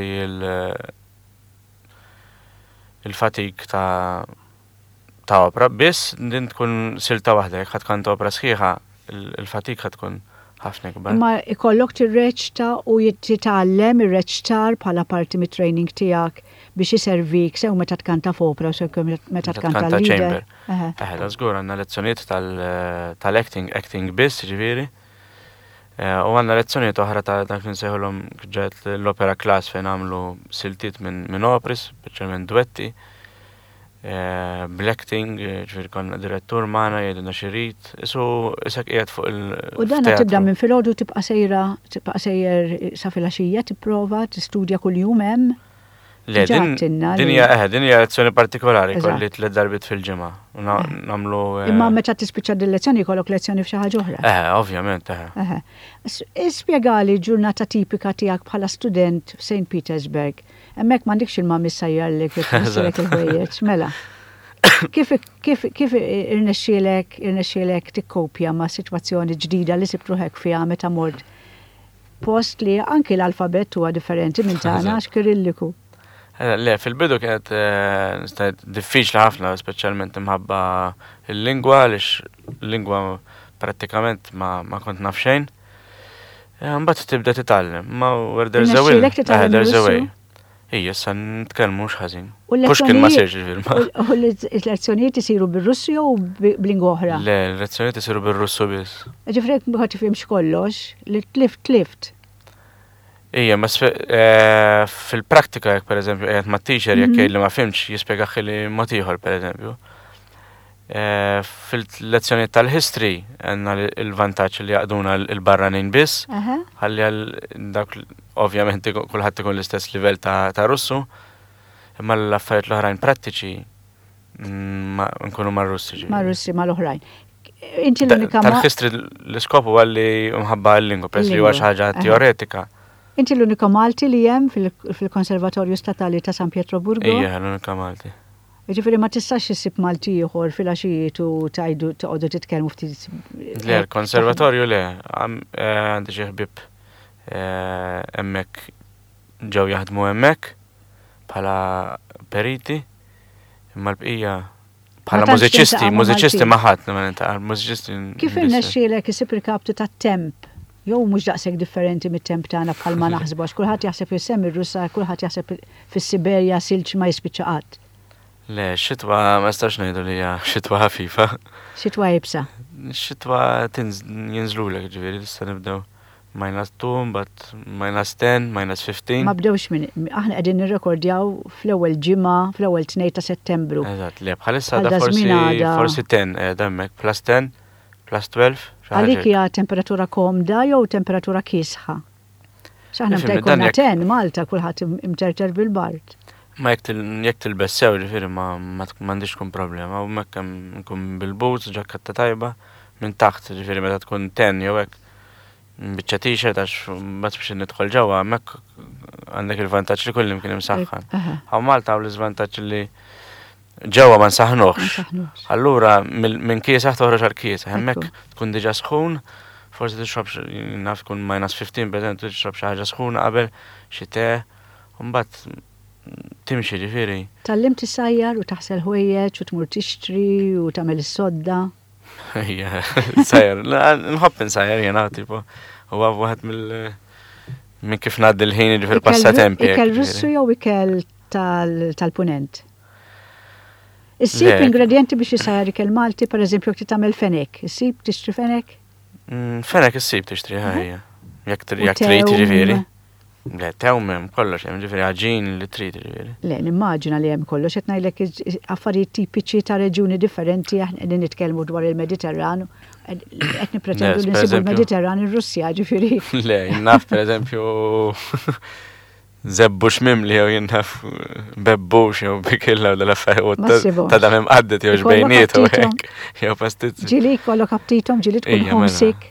il-fatik ta' ta' opera, biss din tkun silta waħda, jekk ħadd kant opera sħiħa, il-fatik ħadd tkun ħafna kbar. Imma ikollok tirreċta u jittitgħallem ir-reċtar bħala parti mit-training tiegħek biex iservik sew meta tkanta f'opera u sew meta tkanta leader. Eh, da żgur għandna lezzjonijiet tal-acting, acting biss ġifieri. U għandna lezzjonijiet oħra ta' dak li nsejħulhom ġet l-opera class fejn għamlu siltiet minn operis, speċjalment duetti. Bl-acting, ġifieri konna direttur magħna jgħidulna xi jrid, isu issa qiegħed fuq il- U dan tibda minn filgħodu tibqa' sejra tibqa' sejjer sa filgħaxija tipprova tistudja kuljum hemm. Le, din hija eħe, din hija lezzjoni partikolari kolli tliet darbit fil-ġimgħa. Nagħmlu. Imma meta tispiċċa din lezzjoni jkollok lezzjoni f'xi ħaġa oħra. Eħe, ovvjament, eħe. Ispjegali ġurnata tipika tiegħek bħala student f'Saint Petersburg. Hemmhekk m'għandikx il-ma missajjarlek tfissirek il-ħwejjeġ, mela. Kif irnexxielek irnexxielek tikkopja ma' sitwazzjoni ġdida li sibtruħek fiha meta mort post li anki l-alfabet huwa differenti minn tagħna għax kirilliku. Le, fil-bidu kienet diffiċli ħafna, speċjalment imħabba il-lingwa, għaliex il-lingwa prattikament ma, ma kont naf xejn. Mbagħad tibda titgħallem. Ma where there's a will, there's a way. Ija, sa nitkellmu mhux ħażin. Mhux kien ma sirx il-firma. U l-lezzjonijiet isiru bir-Russu jew b'lingwa oħra? Le, l-lezzjonijiet isiru bir-Russu biss. Ġifrek ma tifhimx kollox, li tlift tlift. Ija, ma fil-prattika jekk pereżempju qiegħed mat-teacher jekk jgħid li ma fimx jispjegaħ li mod ieħor pereżempju. Fil-lezzjonijiet tal-history għandna il-vantaġġ li jaqduna l-barranin biss, ħalli għal dak ovvjament kulħadd ikun l-istess livell ta' Russu, imma l-affarijiet l-oħrajn prattiċi nkunu mar-Russi. Mar-Russi mal-oħrajn. Inti l-unika tal-history l-iskopu għalli mħabba l-lingwa, peress li huwa xi ħaġa teoretika. Inti l-unika Malti li hemm fil-Konservatorju Statali ta' San Pietroburgo? Ija, l-unika Malti. Ġifieri ma tistax issib Malti ieħor fil-għaxijiet u tgħidu toqgħodu titkellmu ftit. Le, l-Konservatorju le, għandi xi ħbieb hemmhekk ġew jaħdmu hemmhekk bħala periti, imma l-bqija bħala mużiċisti, mużiċisti ma ħadd ma nintaqal, mużiċisti. Kif irnexxielek isib il-kaptu tat-temp? Jew mhux daqshekk differenti mit-temp tagħna bħalma naħsbu għax kulħadd jaħseb jisem ir-Russa, kulħadd jaħseb fis-Siberja silġ ma jispiċċa qatt. Le, xitwa ma stax ngħidu li hija xitwa ħafifa. Xitwa jibsa. Xitwa jinżlulek ġifieri issa nibdew minus two, but minus ten, minus fifteen. Ma bdewx minn aħna qegħdin nirrekordjaw fl-ewwel ġimgħa, fl-ewwel tnejn ta' Settembru. Eżatt, le bħalissa da forsi forsi ten qiegħda hemmhekk plus ten, plus twelve. Għalik hija temperatura komda jew temperatura kiesħa? X'aħna meta jkollna ten Malta kulħadd imterter bil-bart. Ma jekk tilbes sew ġifieri ma m'għandix tkun problema, u hemmhekk hemm nkun bil-boots, ġakkatta tajba minn taħt, ġifieri meta tkun ten jew hekk biċċa t-shirt għax mbagħad biex nidħol ġewwa hemmhekk għandek il-vantaġġ li kull imkien imsaħħan. Hawn Malta hawn l-iżvantaġġ li ġewwa ma nsaħħnuhx. Allura minn kiesaħ toħroġ għal kiesaħ, hemmhekk tkun diġà sħun, forsi tixrob naf tkun minus fifteen percent tixrob xi ħaġa sħuna qabel xi te, u mbagħad timxi ġifieri. Tallim tissajjar u taħsel ħwejjeġ u tmur tixtri u tagħmel is-sodda. Ija, sajjar, nħobb insajjar jiena tipo huwa waħed mill minn kif ngħaddi l-ħin ġifier passatempi. Ikel Russu jew ikel tal-punent? Issib ingredienti biex jisajjar ikel Malti, pereżempju jekk tagħmel fenek. Issib tixtri fenek? Fenek issib tixtri ħajja. Jekk trid ġifieri. Le, tewm hemm kollox hemm ġifieri ħaġin li trid ġifieri. Le, nimmaġina li hemm kollox qed ngħidlek affarijiet tipiċi ta' reġjuni differenti aħna qegħdin nitkellmu dwar il-Mediterran, qed nippretendu li nsibu l-Mediterran ir-Russja ġifieri. Le, naf pereżempju zebbux mimli jew jinnaf bebbux jew bikilla u dal-affarijiet ta' dam imqaddet jew xbejniet u hekk jew pastizzi. Ġili jkollok aptithom, ġili tkun homesick.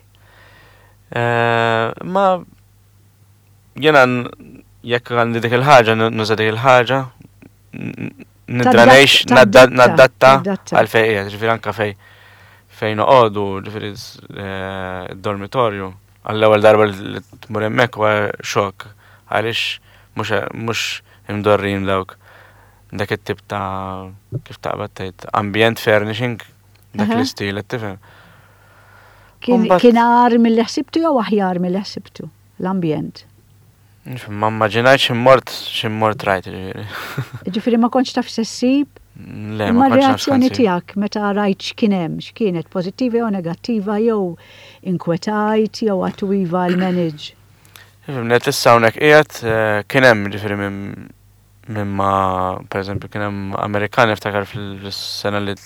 Ma jena jekk għandi dik il-ħaġa, nuża dik il-ħaġa, nidranejx, naddatta għal fejqiet, ġifieri anke fej fejn noqogħdu, ġifieri d-dormitorju, għall-ewwel darba li tmur hemmhekk huwa xokk għaliex mhux imdorrin dawk dak it-tip ta' kif taqbad tgħid ambient furnishing dak l-istil qed tifhem. Kien għar mill-li ħsibtu jew aħjar mill-li ħsibtu l-ambjent? Ma immaġinajx immort x'immort rajt ġifieri. Ġifieri ma kontx taf sessib? Le, ma kontx reazzjoni tiegħek meta rajt x'kien hemm, x'kienet pożittiva jew negattiva jew inkwetajt jew għattu iva l-manage. Net issa hawnhekk qiegħed kien hemm ġifieri minn ma pereżempju kien hemm Amerikan niftakar fis-sena li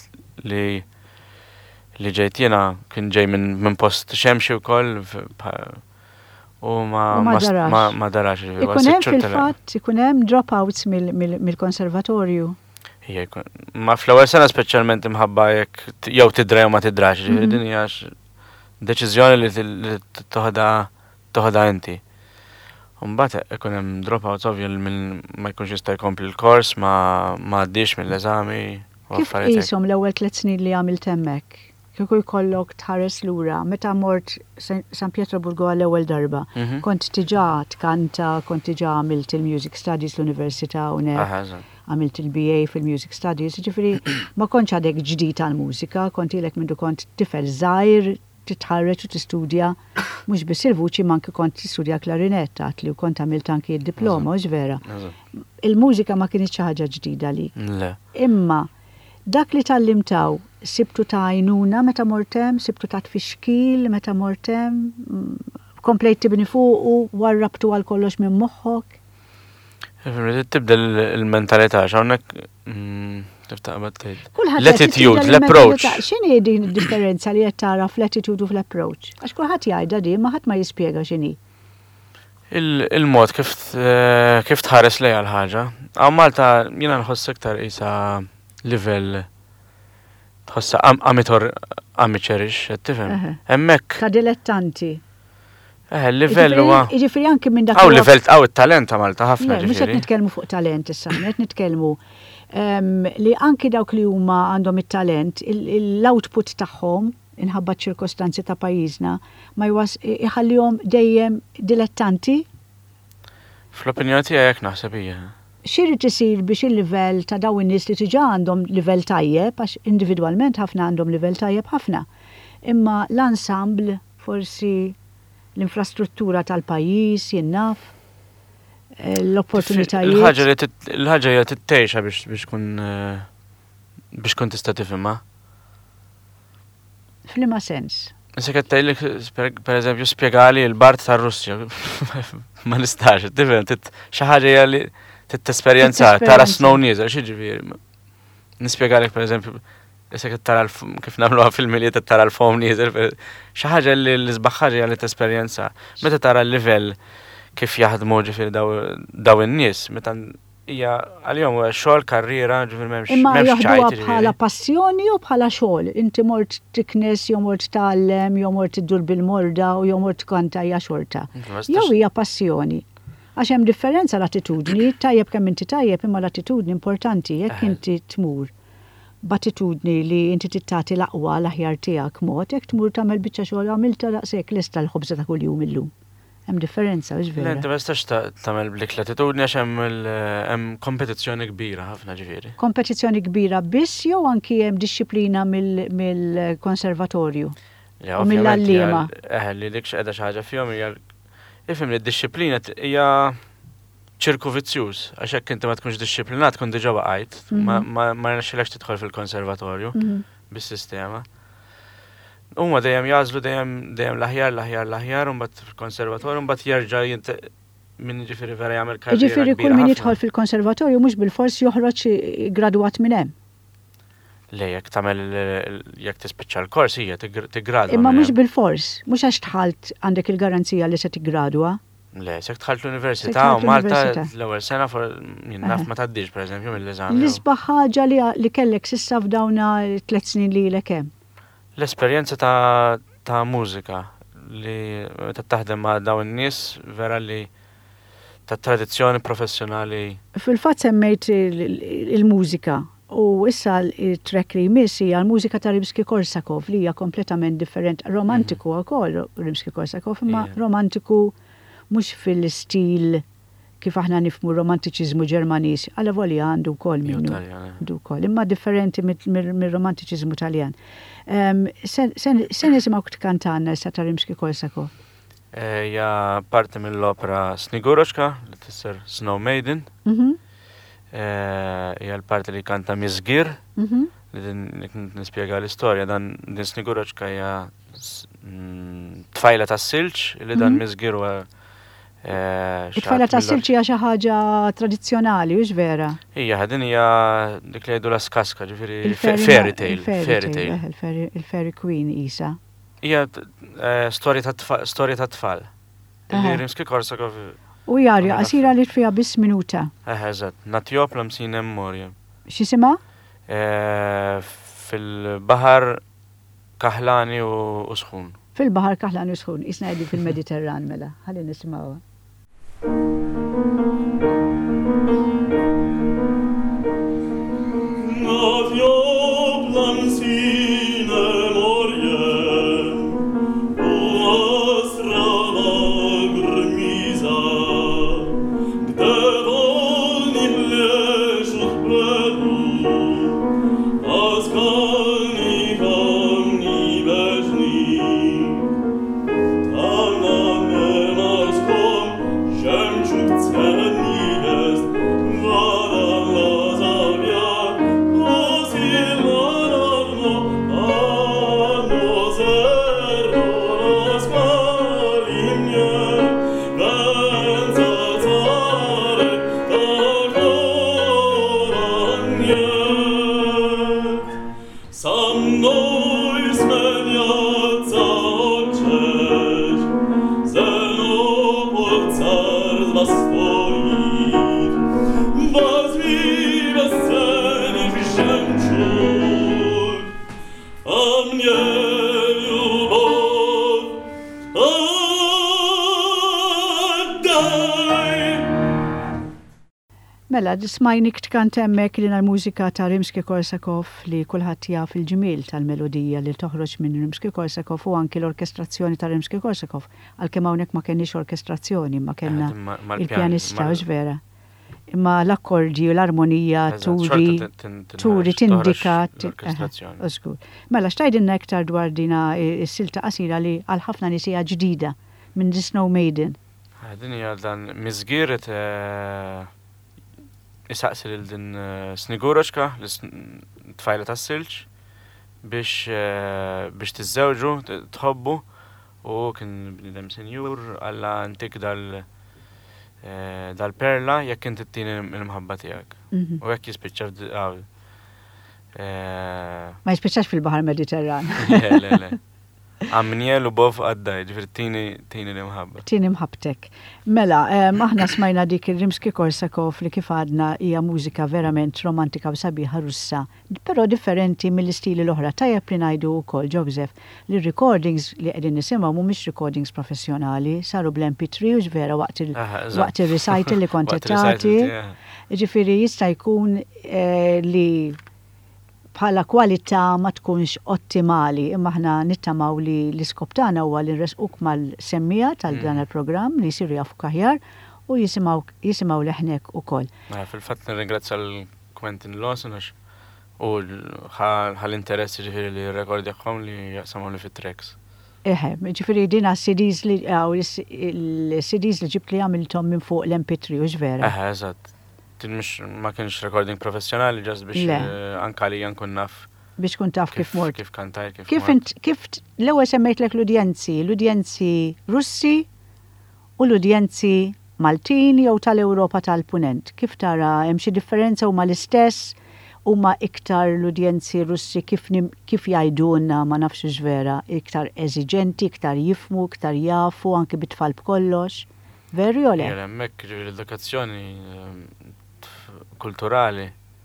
li ġejt jiena kien ġej minn post xemxi wkoll u ma darax. Ikun hemm fil-fatt, ikun hemm dropouts mill-konservatorju. Ma fl-ewwel sena speċjalment imħabba jekk jew tidra jew ma tidrax, ġifieri din hija deċiżjoni li toħodha inti. Mbagħad ikun hemm dropouts ovvju ma jkunx jista' jkompli l-kors, ma għaddix mill-eżami. Kif qishom l-ewwel tliet snin li għamilt hemmhekk? kieku jkollok tħares lura, meta mort San Pietroburgo għall-ewwel darba, kont tiġà tkanta, kont tiġà għamilt il-Music Studies l-Università hawnhekk, għamilt il-B A fil-Music Studies, ġifieri ma kontx għadek ġdid għall-mużika, kont ilek mindu kont tifel żgħir, titħarreġ u tistudja, mhux biss il-vuċi ma anke kont tistudja klarinetta, li kont għamilt anke d-diploma, mhux vera. Il-mużika ma kienx xi ħaġa ġdida lik. Imma dak li tallimtaw, sibtu ta' għajnuna meta mortem, sibtu ta' tfixkil meta mortem, komplejt tibni fuq u warrabtu għal kollox minn moħħok. Tibda l-mentalità, xawnek tifta' għabat l-attitude, l-approach. X'inhi din id-differenza li qed tara fl-attitude u fl-approach? Għax kulħadd jgħidha din ma ħadd ma jispjega x'inhi. Il-mod kif tħares lejha l-ħaġa. Għaw Malta jiena nħoss iktar isa livell tħossa amateur amateurish, tifhem? Hemmhekk. Ta' dilettanti. Eh, il-livell huwa. Jiġifieri anke minn dak. Aw livell aw it-talent ta' Malta ħafna ġifieri. Mhux qed nitkellmu fuq talent issa, qed nitkellmu li anke dawk li huma għandhom it-talent, l-output tagħhom inħabba ċirkostanzi ta' pajjiżna ma jwas iħallihom dejjem dilettanti. Fl-opinjoni tiegħi hekk naħseb hija. Xirrid isir biex il-livell ta' daw in-nies li tiġà għandhom livell tajjeb, għax individwalment ħafna għandhom livell tajjeb ħafna. Imma l-ensemble forsi l-infrastruttura tal-pajjiż jinnaf, l-opportunitajiet. Il-ħaġa hija tittejxa biex kun biex kun tista' tifhimha. F'liema sens? Issa qed tgħidlek pereżempju spjegali l-Bart tar-Russja. Ma nistax, tifhem xi ħaġa hija li t-esperjenza, tara snow nieżel, xieġifieri. Nispjegalek per eżempju, issa tara kif nagħmluha fil-miliet tara l-foam nieżel, xi ħaġa li l-isbaħ ħaġa li t-esperjenza. Meta tara l-livell kif jaħdmu ġifieri daw in-nies, meta hija għalihom xogħol karriera ġifieri m'hemmx imma jaħduha bħala passjoni u bħala xogħol. Inti mort tiknes, jew mort tgħallem, jew mort iddur bil-morda u jew mort tkanta hija xorta. Jew hija passjoni. Għax hemm differenza l-attitudni, tajjeb kemm inti tajjeb imma l-attitudni importanti, jekk inti tmur b'attitudni li inti tittati l-aqwa l-aħjar tiegħek mod, jekk tmur tagħmel biċċa xogħol għamilta daqshekk lista l-ħobża ta' kuljum illum. Hemm differenza biex vera. Inti ma tistax tagħmel blik l-attitudni għax hemm kompetizzjoni kbira ħafna ġifieri. Kompetizzjoni kbira biss jew anki hemm disċiplina mill-konservatorju u mill-allima. Eh, li dik x'qiegħda xi ħaġa fihom hija ifhem li d-disciplina hija ċirku vizzjuż, għax hekk inti ma tkunx disciplinat tkun diġà waqgħet, ma rnexxilekx tidħol fil-konservatorju bis-sistema. Huma dejjem jażlu dejjem dejjem l-aħjar l-aħjar l-aħjar u mbagħad fil-konservatorju mbagħad jerġa' min jiġifieri vera jagħmel karriera. Jiġifieri kull min jidħol fil-konservatorju mhux bil-fors joħroġ gradwat minn hemm. Le, jekk tagħmel jekk tispiċċa l-kors hija tiggradwa. Imma mhux bil-fors, mhux għax tħalt għandek il-garanzija li se tiggradwa. Le, se tħalt l-università u Malta l-ewwel sena jien naf ma tgħaddix pereżempju mill-eżami. L-isbaħ ħaġa li kellek s'issa f'dawna tliet snin lilek hemm. L-esperjenza ta' mużika li meta taħdem ma' dawn in-nies vera li ta' tradizzjoni professjonali. Fil-fatt semmejt il-mużika. U issa il-trek li jmiss hija l-mużika ta' Rimsky-Korsakov li hija kompletament differenti. Romantiku wkoll Rimsky-Korsakov, imma romantiku mhux fil-stil kif aħna nifhmu romantiċiżmu Ġermaniż, għal volja għandu wkoll minnu. Għandu wkoll, imma differenti mir-romantiċiżmu Taljan. Se nisimgħu tkantanna issa ta' Rimsky-Korsakov. Hija parti mill-opera Snigurochka li tisser Snow Maiden. Hija l-parti li kanta Mizgir, li din nispjega l-istorja, dan din Snigurochka hija tfajla tas-silġ li dan Mizgir huwa it-tfajla tas-silġ hija xi ħaġa tradizzjonali, mhux vera? Hija din hija dik li jgħidu la skaska, ġifieri fairy tale, fairy tale. Il-fairy queen isa. Hija storja ta' tfal. Rimsky-Korsakov. U jarja, qasira li tfija biss minuta. Eh, eżatt, Natjopla msina memorja. X'isima? Fil-baħar Kaħlani u Sħun. Fil-baħar Kaħlani u Sħun, isna qegħdin fil-Mediterran mela, ħalli nisimgħuha. Natjopla msina memorja. Mela, smajnik tkant hemmhekk li l-mużika ta' Rimsky-Korsakov li kulħadd jaf il-ġimiel tal-melodija li toħroġ minn Rimsky-Korsakov u anki l-orkestrazzjoni ta' Rimsky-Korsakov. Għalkemm hawnhekk ma kenniex orkestrazzjoni, ma kellna il-pjanista u vera. Imma l-akkordi u l-armonija turi turi tindika żgur. Mela xtajdilna iktar dwar dina is-silta qasira li għal ħafna nies hija ġdida minn The Snow Maiden. Din hija dan miżgieret isaqsi lil din Sniguroċka, l-tfajla tas-silġ biex biex tiżżewġu, tħobbu u kien bniedem senjur alla antik dal dal-perla jekk inti tieni l-imħabba tiegħek. U hekk jispiċċa ma jispiċċax fil-Baħar Mediterran. Le, le. Għamniel u bof għaddaj, ġifir tini tini l-imħabba. Tini mħabtek. Mela, maħna smajna dik il-Rimsky-Korsakov li kif għadna hija mużika verament romantika u sabiħa russa, però differenti mill-istili l-oħra. Tajjeb li ngħidu wkoll Joseph li recordings li qegħdin nisimgħu mhumiex recordings professjonali, saru bl-M P three u ġvera waqt il-recital li kontettati. Ġifieri jista' jkun li bħala kwalità ma tkunx ottimali, imma aħna nittamaw li l-iskop tagħna huwa li nresquk mal-semmija tal-dan il-programm li jsiru jafu aħjar u jisimgħu leħnek ukoll. Fil-fatt nirringrazzja l-Quentin Lawson u ħall-interess ġifieri li rrekordjahom li jaqsamhom fit-tracks. Eħe, ġifieri dina C Ds li il-C Ds li ġibt li għamilthom minn fuq l-M P three u ġvera. Eħe, eżatt. Ma kienx recording professjonali, ġast biex anka li jankun naf. Biex kun taf kif mort. Kif kantaj, kif mort. Kif l-ewwel semmejtlek l-udjenzi, l-udjenzi Russi u l-udjenzi Maltini jew tal-Ewropa tal-Punent. Kif tara hemm xi differenza huma l-istess huma iktar l-udjenzi Russi kif kif jgħidulna ma nafx vera, iktar eżiġenti, iktar jifmu, iktar jafu anke bit-tfal b'kollox. Veri o le? Hemmhekk l-edukazzjoni kulturali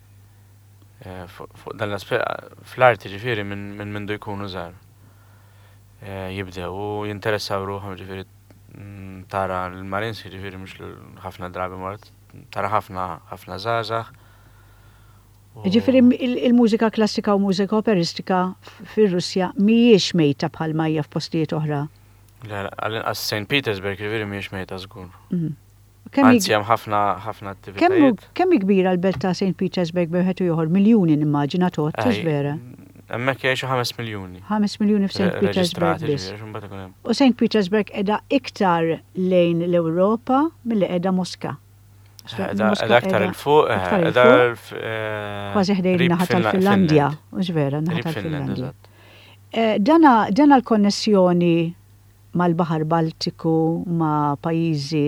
fuq dan l-aspett fl-arti ġifieri minn minn mindu jkunu żgħar. Jibdew u jinteressaw ruħhom ġifieri tara l-Marinsi ġifieri mhux ħafna drabi mort, tara ħafna ħafna żgħażagħ. Ġifieri il-mużika klassika u mużika operistika fir-Russja mhijiex mejta bħalma hija f'postijiet oħra. Għas Saint Petersburg ġifieri mhijiex mejta żgur. Anzi, hemm ħafna ħafna attivitajiet. Kemm kbira l-belt ta' Saint Petersburg bejħed ieħor miljuni nimmaġina tot, mhux vera. Hemmhekk jgħixu ħames miljuni. ħames miljuni f'Saint Petersburg biss. U Saint Petersburg qiegħda iktar lejn l-Ewropa milli qiegħda Mosca. Qiegħda aktar il fuq, qiegħda kważi ħdejn naħa tal-Finlandja, mhux vera, naħa tal-Finlandja. Dana l-konnessjoni mal-Baħar Baltiku, ma' pajjiżi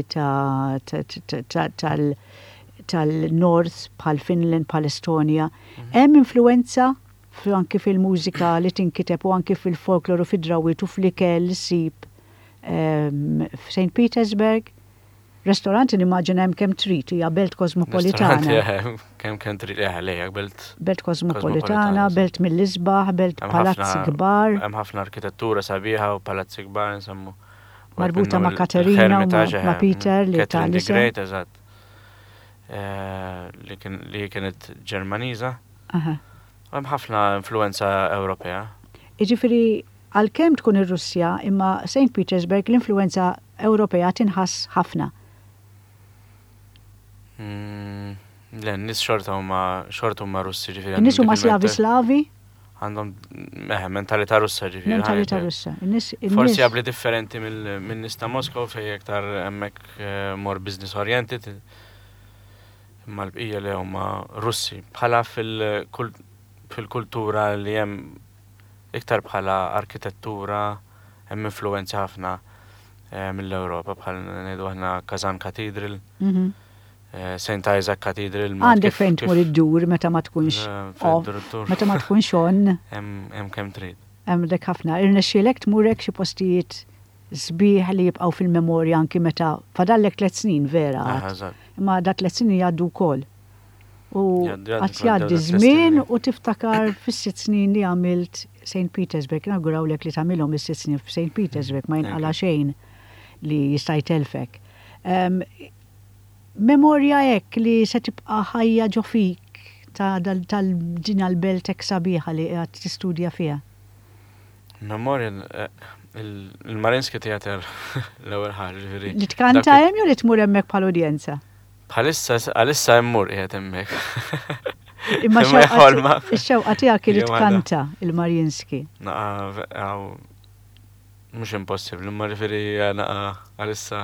tal-North, bħal Finland, bħal Estonja, hemm influenza anki fil-mużika li tinkiteb u anki fil-folkloru fid-drawit u fl-ikel, sib f'Saint Petersburg. Restoranti nimmaġina hemm kemm trid hija belt kosmopolitana. Kemm kemm trid lejha belt. Belt kosmopolitana, belt mill-isbaħ, belt palazzi kbar. Hemm ħafna arkitettura sabiħa u palazzi kbar insemmu. Marbuta ma' Katerina u ma' Peter li Catherine the Great, eżatt. Li kienet Ġermaniża. Hemm ħafna influenza Ewropea. Jiġifieri għalkemm tkun ir-Russja imma Saint Petersburg l-influenza Ewropea tinħass ħafna. Le, n-nis xorta huma xorta huma Russi ġifieri. N-nis huma Slavi Slavi? Għandhom mentalità Russa ġifieri. Mentalità Russa. Forsi għabli differenti mill-nies ta' Moskow fejn aktar hemmhekk more business oriented. Imma l-bqija li huma Russi. Bħala fil-kultura li hemm iktar bħala arkitettura hemm influenza ħafna mill-Ewropa bħal ngħidu aħna Kazan Cathedral. Saint Isaac Cathedral. Għandek fejn tmur id-dur meta ma tkunx meta ma tkunx on. Hemm kemm trid. Hemm dek ħafna. Irnexxielek tmurek xi postijiet sbieħ li jibqgħu fil-memorja anki meta fadallek tliet snin vera. Imma dak tliet snin jgħaddu wkoll. U qatt jgħaddi żmien u tiftakar fis-sitt snin li għamilt Saint Petersburg. Nawgurawlek li tagħmilhom is-sitt snin f'Saint Petersburg ma jinqala xejn li jista' jtelfek. memorja hekk li se tibqa' ħajja ġo fik tal-din għall-belt hekk sabiħa li qed tistudja fiha. Memorja il-Marinski Theater l-ewwel ħaġa ġifieri. Li tkanta hemm jew li tmur hemmhekk bħall-udjenza? Bħalissa għalissa immur qiegħed hemmhekk. Imma x-xewqa tiegħek li tkanta il-Marinski. Naqa' mhux impossibbli, imma ġifieri naqa' għalissa.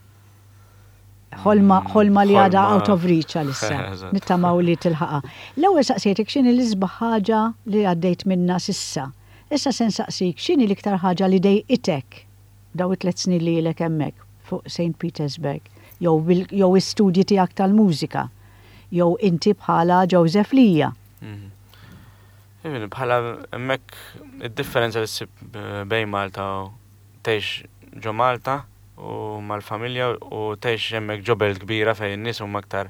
Ħolma ħolma li għadha out of reach għalissa. Nittamaw li tilħaqa. L-ewwel saqsejtek x'inhi l-isbaħ ħaġa li għaddejt minna s'issa. Issa se nsaqsik x'inhi l-iktar ħaġa li dejqitek daw it-tliet snin li ilek hemmhekk fuq Saint Petersburg, jew jew istudji tiegħek tal-mużika, jew inti bħala Joseph Lija. Bħala hemmhekk id-differenza li ssib bejn Malta u tgħix ġo Malta u mal-familja u tgħix hemmhekk ġo belt kbira fejn in-nies huma aktar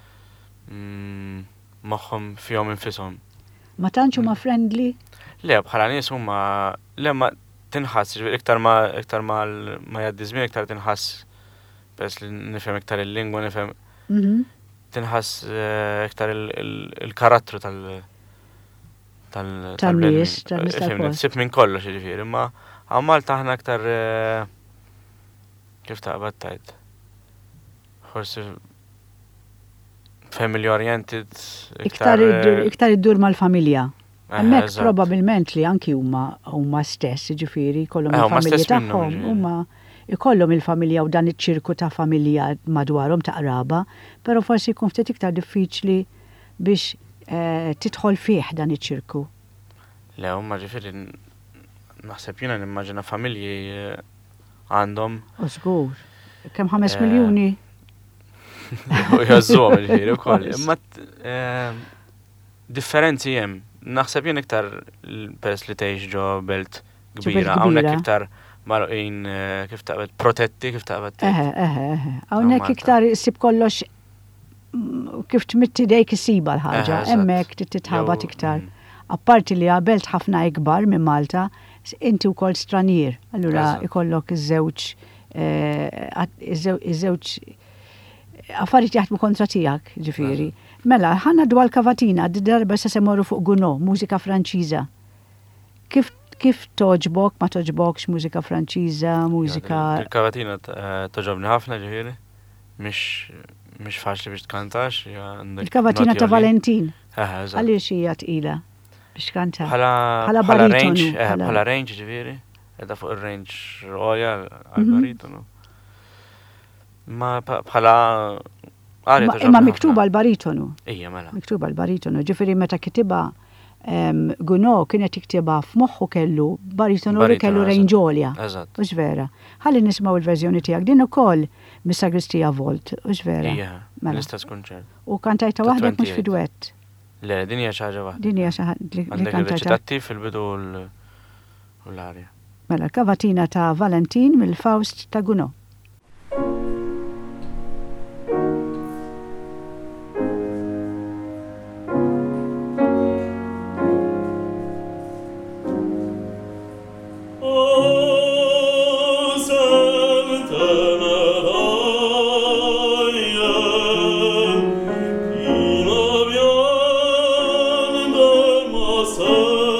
magħhom fihom infishom. Ma tantx huma friendly? Le, bħala nies huma le ma tinħass, iktar ma iktar ma ma jgħaddi żmien iktar tinħass peress li nifhem iktar il-lingwa nifhem tinħass iktar il-karattru tal tal tal-nies, tal-nies tal-post. Sib minn kollox jiġifieri, imma għal Malta aħna aktar kif taqbad tajt. Forsi family oriented iktar iktar iddur mal-familja. Hemmhekk probabbilment li anki huma huma stess, jiġifieri jkollhom il-familja tagħhom, huma ikollhom il-familja u dan iċ-ċirku ta' familja madwarhom ta' qraba, però forsi jkun ftit iktar diffiċli biex tidħol fih dan iċ-ċirku. Le huma ġifieri naħseb jiena nimmaġina familji għandhom. U żgur. Kemm ħames miljuni? Jazżuhom ġifieri wkoll. Imma differenzi hemm. Naħseb jien iktar peress li tgħix ġo belt kbira, hawnhekk iktar marqin kif taqbad protetti, kif taqbad. Eħe, eħe, eħe. Hawnhekk iktar issib kollox kif tmitti dejk isiba l-ħaġa, hemmhekk titħabat iktar. Apparti li belt ħafna ikbar minn Malta, inti wkoll stranier, allura ikollok iż-żewġ iż-żewġ affarijiet jaħdmu kontra tiegħek, ġifieri. Mela, ħanna dwar Cavatina, d-darba se semorru fuq Gounod, mużika Franċiża. Kif kif toġbok, ma toġbokx mużika Franċiża, mużika. Il-Cavatina toġobni ħafna ġifieri, mhix mhix faċli biex tkantax. Il-Cavatina ta' Valentin. Għaliex hija tqila biex tkanta. Bħala baritonu. Bħala range ġifieri, qiegħda fuq ir-range royal għall-baritonu. Ma bħala Imma miktuba l-baritonu. Ija, mela. Miktuba l-baritonu. Ġifieri meta kitiba Gounod kienet iktiba f'moħħu kellu baritonu li kellu rangeolja. Eżatt. Mhux vera. Ħalli nismaw il-verżjoni tiegħek din ukoll mis-Sagristija Volt, mhux vera. Ija, l-istess kunċert. U kantajta waħdek mhux fi duett. Le, din hija xi ħaġa waħda. Din hija xi ħaġa li kantajta. Reċitattiv fil-bidu u l-arja. Mela, Cavatina ta' Valentin mill-Faust ta' Gounod.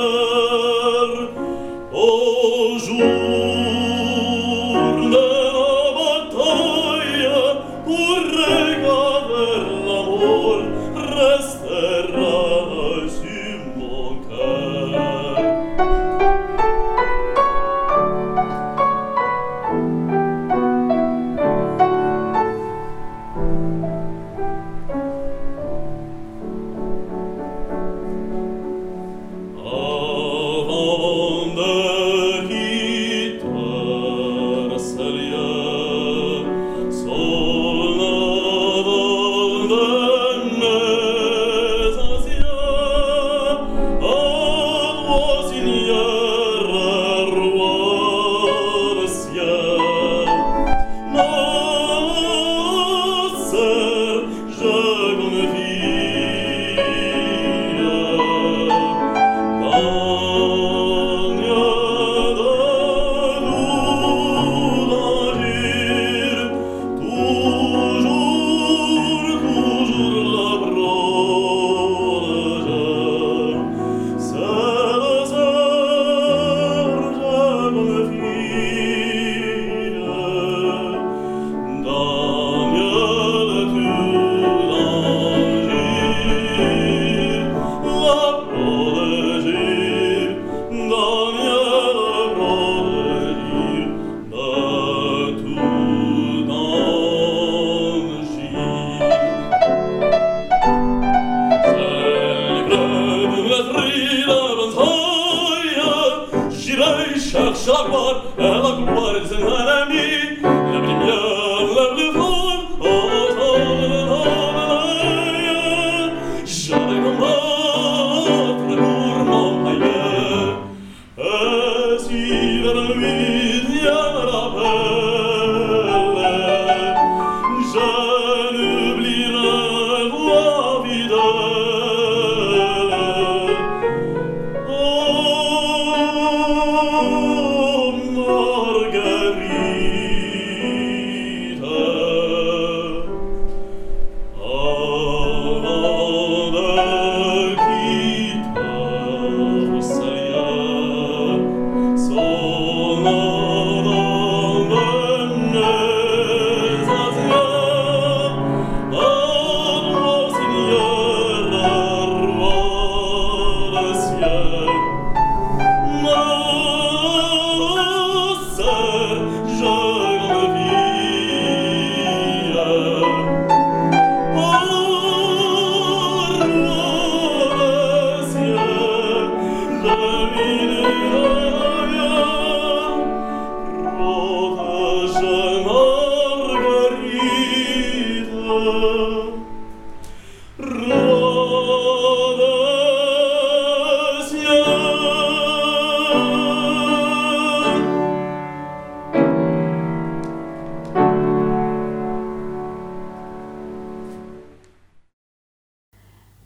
Au jour de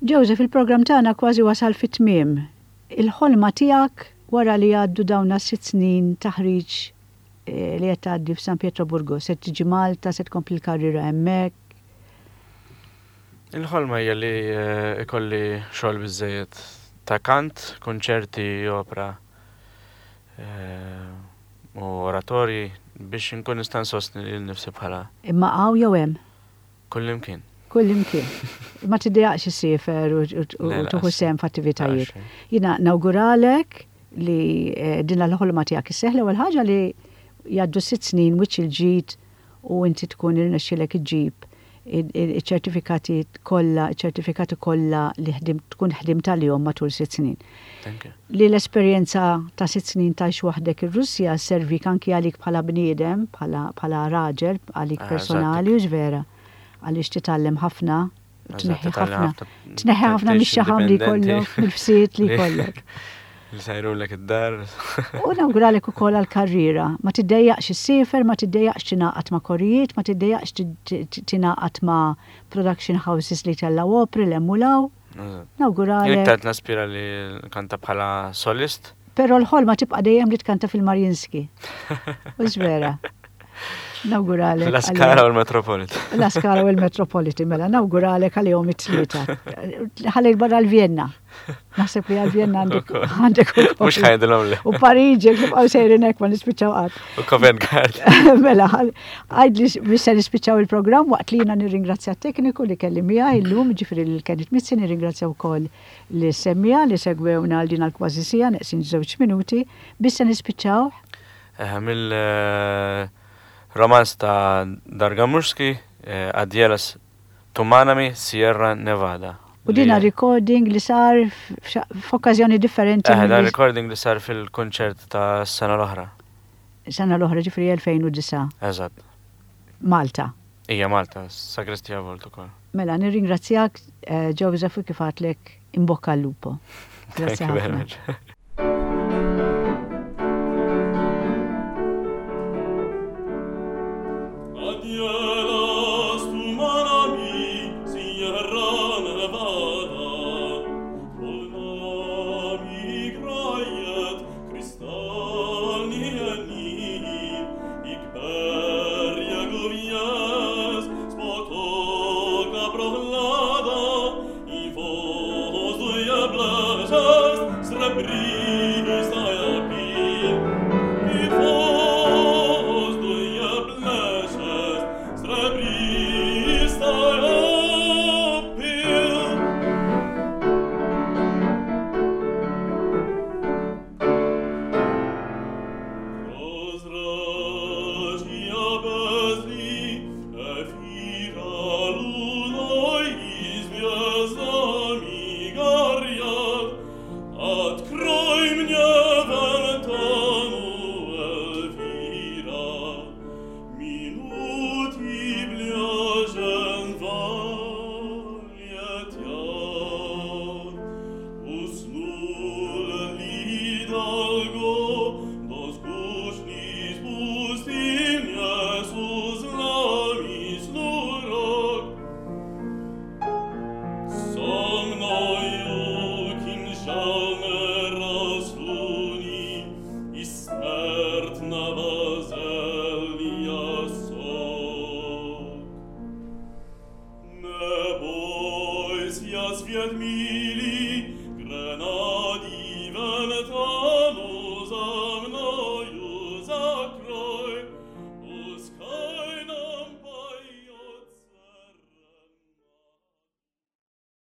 Joseph, il-programm tagħna kważi wasal fit-tmiem. Il-ħolma tiegħek wara li għaddu dawna sitt snin taħriġ li qed tgħaddi f'San Pietroburgo, se tiġi Malta, se tkompli l-karriera hemmhekk. Il-ħolma hija li ikolli xogħol biżejjed ta' kant, konċerti, opera u oratorji biex inkun nista' nsostni lil nifsi bħala. Imma hawn jew hemm? Kullimkien. Kullimkien. Ma tiddejaqx isifer u tuħu sehem f'attivitajiet. Jiena nawguralek li din l-ħolma tiegħek isseħħ l-ewwel ħaġa li jgħaddu sitt snin wiċċ il-ġid u inti tkun irnexxielek iġġib iċ-ċertifikati kollha, iċ-ċertifikati kollha li ħdim tkun ħdimt għalihom matul sitt snin. Li l-esperjenza ta' sitt snin tgħix waħdek ir-Russja servik anki għalik bħala bniedem, bħala raġel, għalik personali u ġvera. Għaliex titgħallem ħafna, tneħħi ħafna, tneħħi ħafna mix-xaħam li jkollok, mill-fsiet li jkollok. Li sajrulek id-dar. U nawguralek ukoll għall-karriera. Ma tiddejjaqx issifer, ma tiddejjaqx tingħaqad ma' korijiet, ma tiddejjaqx tingħaqad ma' production houses li tellaw opri li emulaw. Nawguralek. Jien naspira li kanta bħala solist. Però l-ħolma tibqa' dejjem li tkanta fil-Marjinski. U żvera. Nawguralek. L-Askara u l-Metropolitan. L-Askara u l-Metropolitan, mela, nawguralek għal-jom it-tlieta. Ħalli barra l-Vienna. Naħseb li għal-Vienna għandek u Mux ħajdilom li. U Pariġi, nibqaw sejrinek ma nispiċaw għad. U Covent Garden. Mela, għajd li bissa nispiċaw il-program waqt li jina nirringrazzja tekniku li kelli mija il-lum, ġifri li kienet mitzi nirringrazzja u koll li semmija li segwewna għal din għal-kwazisija, neqsin żewġ minuti, bissa nispiċaw. Mill romans ta' Dargamurski, Adjelas Tumanami, Sierra Nevada. U dina recording li sar f'okkażjoni differenti. Eh, da recording li sar fil-konċert ta' s-sena l-oħra. Sena l-oħra ġifri elfejn u disa. Eżatt. Malta. Ija Malta, Sagrestija Volt ukoll. Mela, nirringrazzjak Joseph kif għatlek imbokka l-lupo. Thank you very much. Свет мили,